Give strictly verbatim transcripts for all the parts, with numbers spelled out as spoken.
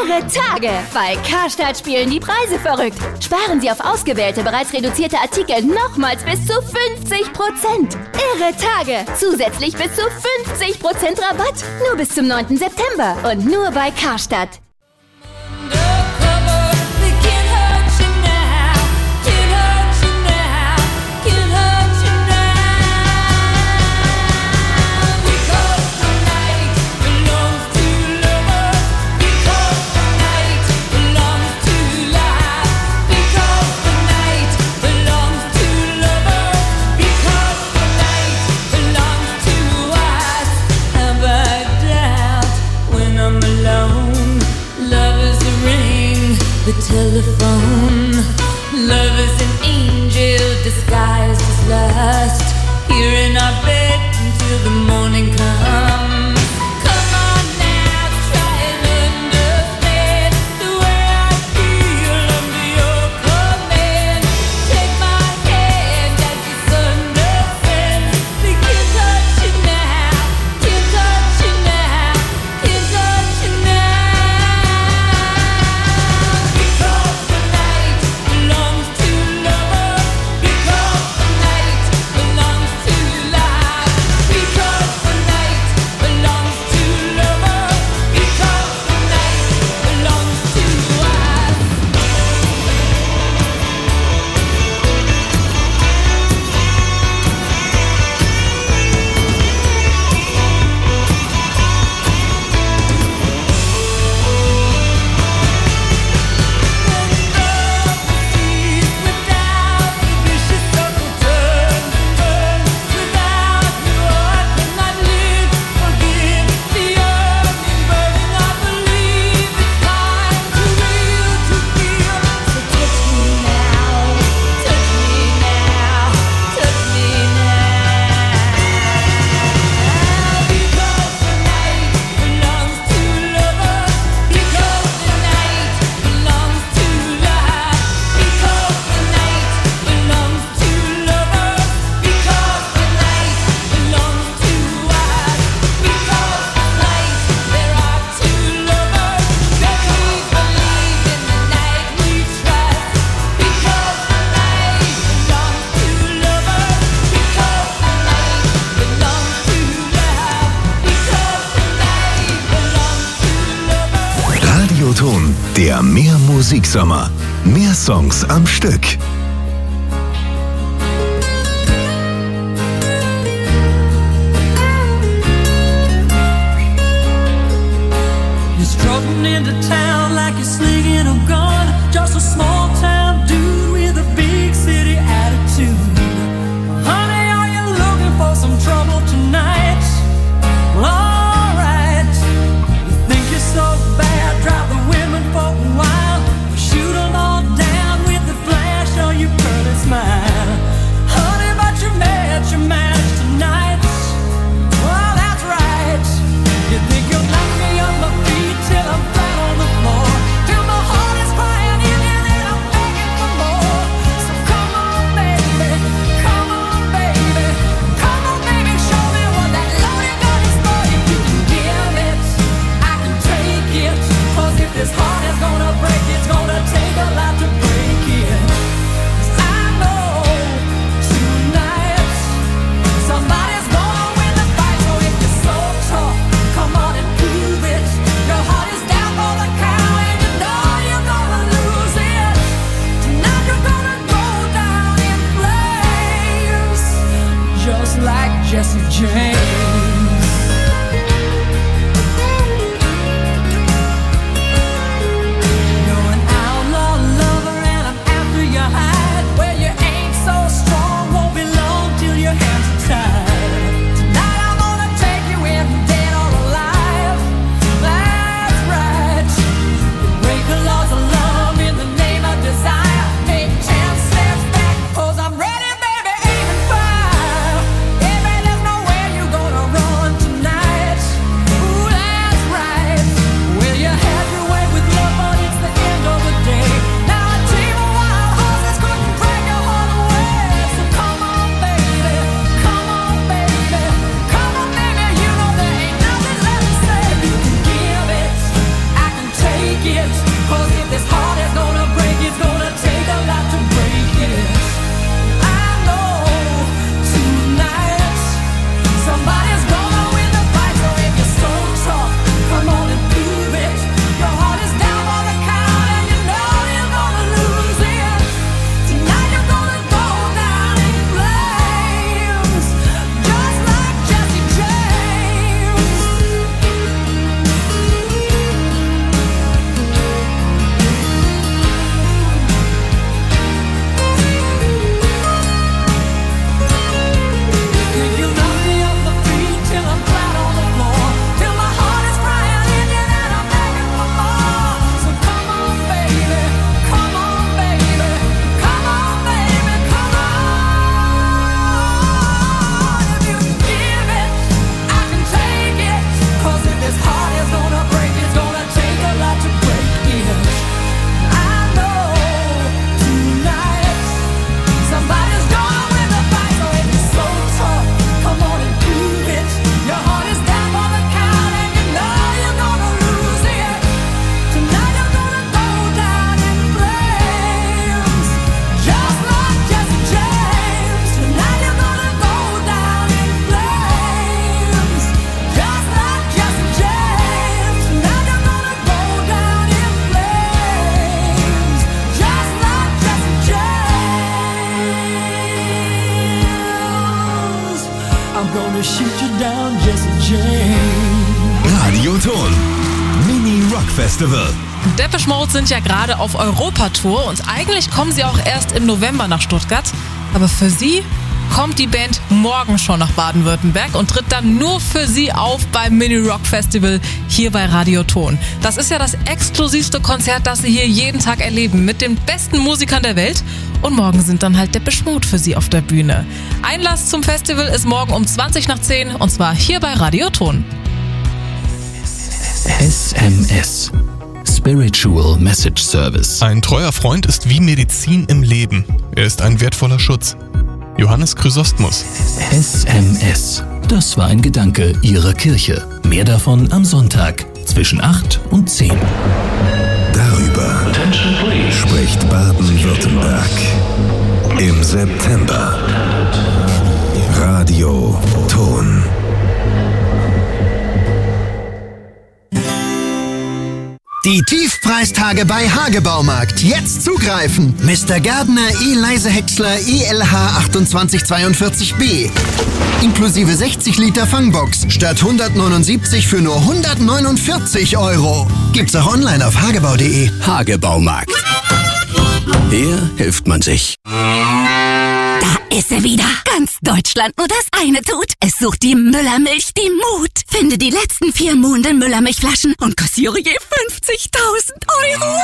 Irre Tage! Bei Karstadt spielen die Preise verrückt. Sparen Sie auf ausgewählte, bereits reduzierte Artikel nochmals bis zu fünfzig Prozent. Irre Tage! Zusätzlich bis zu fünfzig Prozent Rabatt. Nur bis zum neunten September und nur bei Karstadt. The telephone, love is an angel disguised as lust. Here in our bed until the morning comes. Come on now, try and understand the way I feel under your command. Take my hand as the sun descends. We can't touch you now, can't touch you now, can't touch you now. Radioton, der Mehr Musiksommer. Mehr Songs am Stück. You're strutting into town like you're slinging a gun. Just a small town dude with a big city attitude. Honey, are you looking for some trouble tonight? Well, alright. You think you're so bad, drive the women for a while. Shoot them all down with the flash on your pearly smile. Honey, but you're mad, you're mad tonight. Well, that's right. You think you'll knock me on my feet till I'm flat on the floor, till my heart is crying in and then I'm begging for more. So come on, baby, come on, baby, come on, baby, show me what that loaded gun is for. If you can give it, I can take it. 'Cause if this heart is gonna break, it's gonna take a lot to break it. 'Cause I know tonight somebody's gonna win the fight. So if you're so tough, come on and prove it. Your heart is down for the count and you know you're gonna lose it. Tonight you're gonna go down in flames, just like Jesse James. You're an outlaw lover and I'm after your hide. Where you ain't so strong, won't be long till your hands are tied. Tonight I'm gonna take you in, dead or alive. That's right. You break the laws of love in the name of desire. Take ten steps back, 'cause I'm ready, baby, aim and fire. Baby, there's nowhere you Ton. Mini Rock Festival. Depeche Mode sind ja gerade auf Europatour und eigentlich kommen sie auch erst im November nach Stuttgart. Aber für sie kommt die Band morgen schon nach Baden-Württemberg und tritt dann nur für sie auf beim Mini Rock Festival hier bei Radio Ton. Das ist ja das exklusivste Konzert, das sie hier jeden Tag erleben mit den besten Musikern der Welt. Und morgen sind dann halt Depeche Mode für sie auf der Bühne. Einlass zum Festival ist morgen um zwanzig nach zehn und zwar hier bei Radio Ton. S M S. Spiritual Message Service. Ein treuer Freund ist wie Medizin im Leben. Er ist ein wertvoller Schutz. Johannes Chrysostmus. S M S. Das war ein Gedanke Ihrer Kirche. Mehr davon am Sonntag zwischen acht und zehn. Darüber spricht Baden-Württemberg im September. Radio Ton. Die Tiefpreistage bei Hagebaumarkt. Jetzt zugreifen. Mister Gardner E-Leise Häcksler E L H achtundzwanzig zweiundvierzig B. Inklusive sechzig Liter Fangbox. Statt hundertneunundsiebzig für nur hundertneunundvierzig Euro. Gibt's auch online auf hagebau punkt de. Hagebaumarkt. Hier hilft man sich. Da ist er wieder. Ganz Deutschland nur das eine tut. Es sucht die Müllermilch, die Mut. Finde die letzten vier Monde Müllermilchflaschen und kassiere je fünfzigtausend Euro.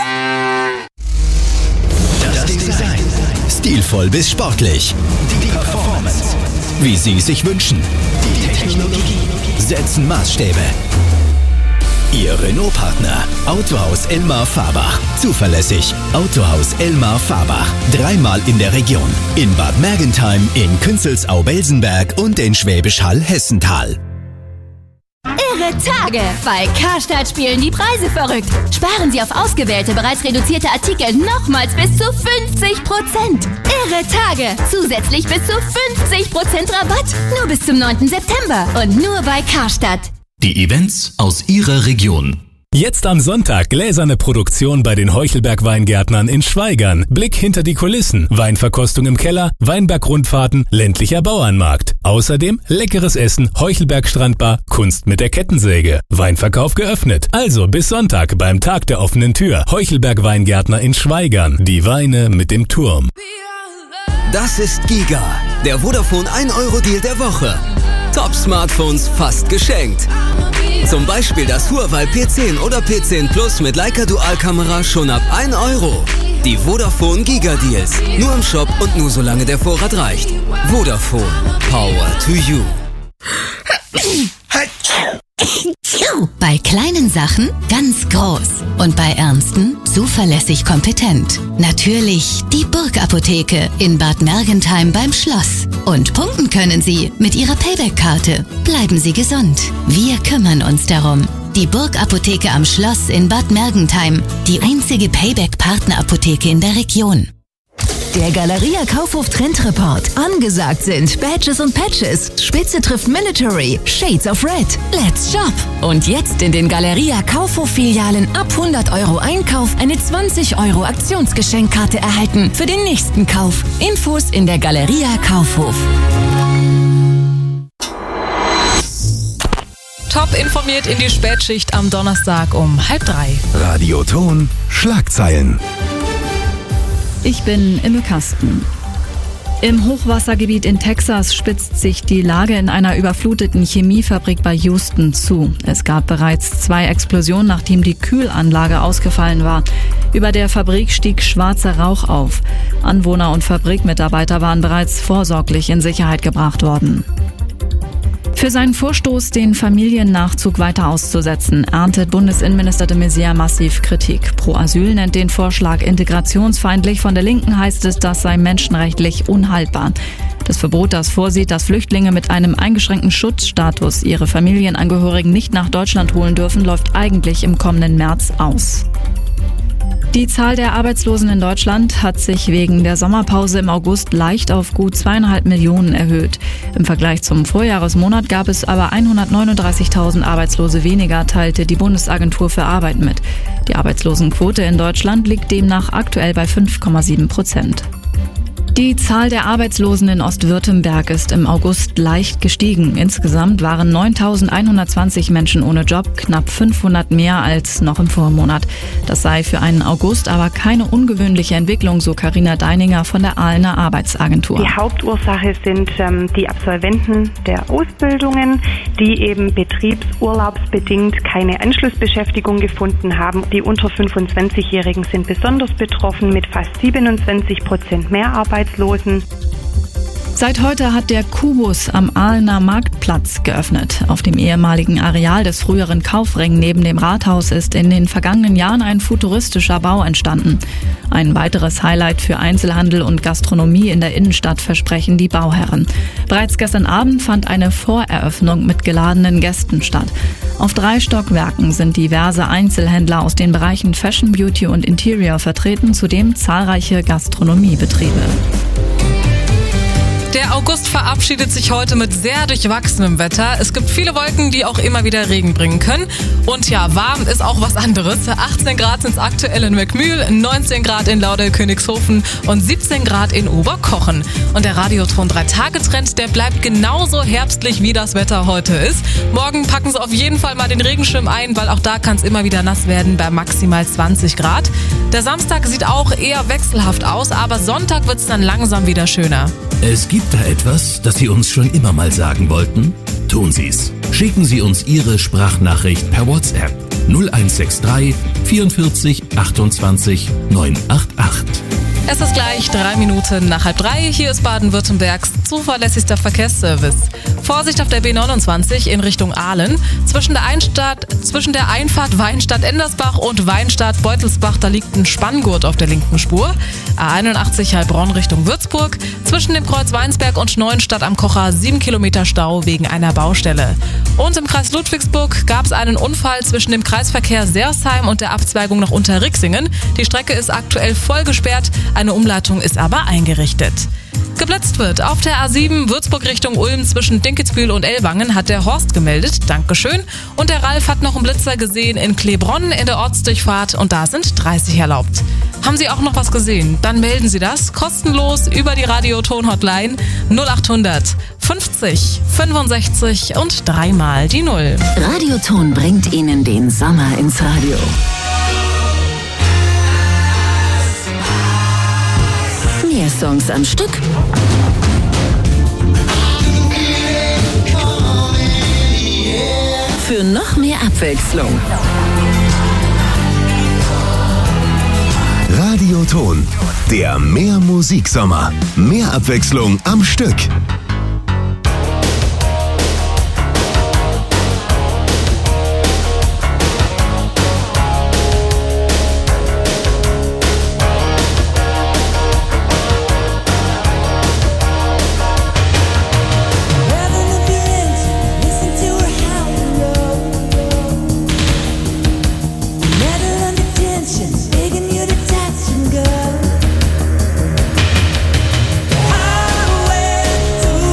Das Design. Stilvoll bis sportlich. Die Performance. Wie Sie sich wünschen. Die Technologie. Setzen Maßstäbe. Ihr Renault-Partner. Autohaus Elmar Fahrbach. Zuverlässig. Autohaus Elmar Fahrbach. Dreimal in der Region. In Bad Mergentheim, in Künzelsau-Belsenberg und in Schwäbisch Hall-Hessental. Irre Tage! Bei Karstadt spielen die Preise verrückt. Sparen Sie auf ausgewählte, bereits reduzierte Artikel nochmals bis zu fünfzig Prozent. Irre Tage! Zusätzlich bis zu fünfzig Prozent Rabatt. Nur bis zum neunten September und nur bei Karstadt. Die Events aus Ihrer Region. Jetzt am Sonntag gläserne Produktion bei den Heuchelberg-Weingärtnern in Schwaigern. Blick hinter die Kulissen, Weinverkostung im Keller, Weinberg-Rundfahrten, ländlicher Bauernmarkt. Außerdem leckeres Essen, Heuchelberg-Strandbar, Kunst mit der Kettensäge. Weinverkauf geöffnet. Also bis Sonntag beim Tag der offenen Tür. Heuchelberg-Weingärtner in Schwaigern. Die Weine mit dem Turm. Das ist Giga, der Vodafone ein Euro Deal der Woche. Top-Smartphones fast geschenkt. Zum Beispiel das Huawei P zehn oder P zehn Plus mit Leica Dualkamera schon ab ein Euro. Die Vodafone Giga Deals. Nur im Shop und nur solange der Vorrat reicht. Vodafone. Power to you. Bei kleinen Sachen ganz groß und bei ernsten zuverlässig kompetent. Natürlich die Burg-Apotheke in Bad Mergentheim beim Schloss. Und punkten können Sie mit Ihrer Payback-Karte. Bleiben Sie gesund. Wir kümmern uns darum. Die Burg-Apotheke am Schloss in Bad Mergentheim. Die einzige Payback-Partner-Apotheke in der Region. Der Galeria Kaufhof Trend Report. Angesagt sind Badges und Patches. Spitze trifft Military. Shades of Red. Let's shop. Und jetzt in den Galeria Kaufhof Filialen ab hundert Euro Einkauf eine zwanzig Euro Aktionsgeschenkkarte erhalten für den nächsten Kauf. Infos in der Galeria Kaufhof. Top informiert in die Spätschicht am Donnerstag um halb drei. Radio Ton, Schlagzeilen. Ich bin Imme Kasten. Im Hochwassergebiet in Texas spitzt sich die Lage in einer überfluteten Chemiefabrik bei Houston zu. Es gab bereits zwei Explosionen, nachdem die Kühlanlage ausgefallen war. Über der Fabrik stieg schwarzer Rauch auf. Anwohner und Fabrikmitarbeiter waren bereits vorsorglich in Sicherheit gebracht worden. Für seinen Vorstoß, den Familiennachzug weiter auszusetzen, erntet Bundesinnenminister de Maizière massiv Kritik. Pro Asyl nennt den Vorschlag integrationsfeindlich. Von der Linken heißt es, das sei menschenrechtlich unhaltbar. Das Verbot, das vorsieht, dass Flüchtlinge mit einem eingeschränkten Schutzstatus ihre Familienangehörigen nicht nach Deutschland holen dürfen, läuft eigentlich im kommenden März aus. Die Zahl der Arbeitslosen in Deutschland hat sich wegen der Sommerpause im August leicht auf gut zweieinhalb Millionen erhöht. Im Vergleich zum Vorjahresmonat gab es aber hundertneununddreißigtausend Arbeitslose weniger, teilte die Bundesagentur für Arbeit mit. Die Arbeitslosenquote in Deutschland liegt demnach aktuell bei fünf Komma sieben Prozent. Die Zahl der Arbeitslosen in Ostwürttemberg ist im August leicht gestiegen. Insgesamt waren neuntausendeinhundertzwanzig Menschen ohne Job, knapp fünfhundert mehr als noch im Vormonat. Das sei für einen August aber keine ungewöhnliche Entwicklung, so Carina Deininger von der Ahlener Arbeitsagentur. Die Hauptursache sind ähm, die Absolventen der Ausbildungen, die eben betriebsurlaubsbedingt keine Anschlussbeschäftigung gefunden haben. Die unter fünfundzwanzigjährigen sind besonders betroffen mit fast siebenundzwanzig Prozent mehr Arbeitslosen. Seit heute hat der Kubus am Ahlener Marktplatz geöffnet. Auf dem ehemaligen Areal des früheren Kaufring neben dem Rathaus ist in den vergangenen Jahren ein futuristischer Bau entstanden. Ein weiteres Highlight für Einzelhandel und Gastronomie in der Innenstadt versprechen die Bauherren. Bereits gestern Abend fand eine Voreröffnung mit geladenen Gästen statt. Auf drei Stockwerken sind diverse Einzelhändler aus den Bereichen Fashion, Beauty und Interior vertreten, zudem zahlreiche Gastronomiebetriebe. Der August verabschiedet sich heute mit sehr durchwachsenem Wetter. Es gibt viele Wolken, die auch immer wieder Regen bringen können. Und ja, warm ist auch was anderes. achtzehn Grad sind es aktuell in Meckmühl, neunzehn Grad in Lauder-Königshofen und siebzehn Grad in Oberkochen. Und der Radioton drei Tage Trend, der bleibt genauso herbstlich, wie das Wetter heute ist. Morgen packen Sie auf jeden Fall mal den Regenschirm ein, weil auch da kann es immer wieder nass werden bei maximal zwanzig Grad. Der Samstag sieht auch eher wechselhaft aus, aber Sonntag wird es dann langsam wieder schöner. Es gibt da etwas, das Sie uns schon immer mal sagen wollten? Tun Sie's. Schicken Sie uns Ihre Sprachnachricht per WhatsApp null eins sechs drei vierundvierzig achtundzwanzig neunhundertachtundachtzig. Es ist gleich drei Minuten nach halb drei. Hier ist Baden-Württembergs zuverlässigster Verkehrsservice. Vorsicht auf der B neunundzwanzig in Richtung Aalen. Zwischen der, Einstadt, zwischen der Einfahrt Weinstadt-Endersbach und Weinstadt-Beutelsbach, da liegt ein Spanngurt auf der linken Spur. A einundachtzig Heilbronn Richtung Würzburg. Zwischen dem Kreuz Weinsberg und Neuenstadt am Kocher sieben Kilometer Stau wegen einer Baustelle. Und im Kreis Ludwigsburg gab es einen Unfall zwischen dem Kreisverkehr Sersheim und der Abzweigung nach Unterrixingen. Die Strecke ist aktuell voll gesperrt. Eine Umleitung ist aber eingerichtet. Geblitzt wird auf der A sieben Würzburg Richtung Ulm zwischen Dinkelsbühl und Ellwangen, hat der Horst gemeldet. Dankeschön. Und der Ralf hat noch einen Blitzer gesehen in Klebronn in der Ortsdurchfahrt und da sind dreißig erlaubt. Haben Sie auch noch was gesehen? Dann melden Sie das kostenlos über die Radioton-Hotline null achthundert fünfzig fünfundsechzig und dreimal die Null. Radioton bringt Ihnen den Sommer ins Radio. Mehr Songs am Stück. Für noch mehr Abwechslung. Radioton, der Mehr-Musiksommer. Mehr Abwechslung am Stück. Highway to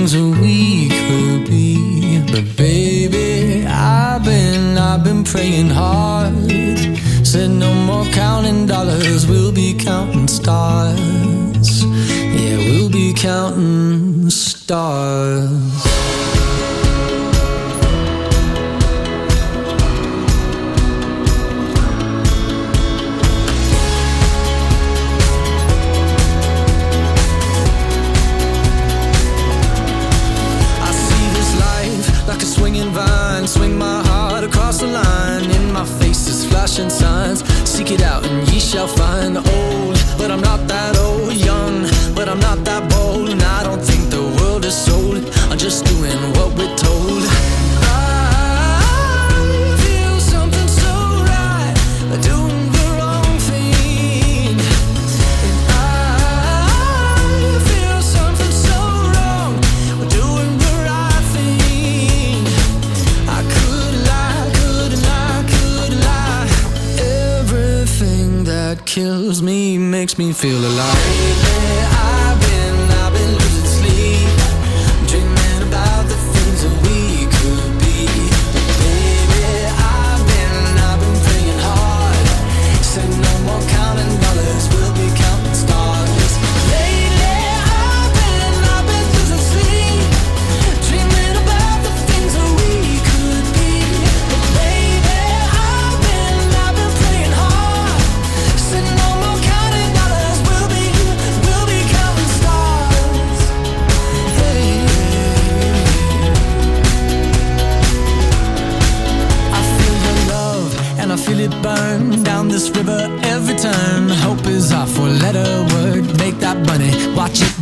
things that we could be. But baby, I've been, I've been praying hard. Said no more counting dollars, we'll be counting stars. Yeah, we'll be counting stars. Swing my heart across the line. In my face is flashing signs. Seek it out and ye shall find. Old, but I'm not that old. Young, but I'm not that bold. And I don't think the world is sold. I'm just doing what we're told. I feel something so right, doing the wrong thing. And I feel something so wrong, doing the right thing. I could lie, could lie, could lie. Everything that kills me makes me feel alive. Lately I've been, I've been losing sleep, dreaming about the things that we could be. But baby, I've been, I've been praying hard. Said no more counting dollars, we'll be counting stars. Lately I've been, I've been losing sleep, dreaming about the things that we could be. But baby, I've been, I've been praying hard. Said no more counting dollars, we'll be, we'll be counting stars. Hey. I feel your love and I feel it burn down this river every turn. Hope is our four-letter word. Make that money, watch it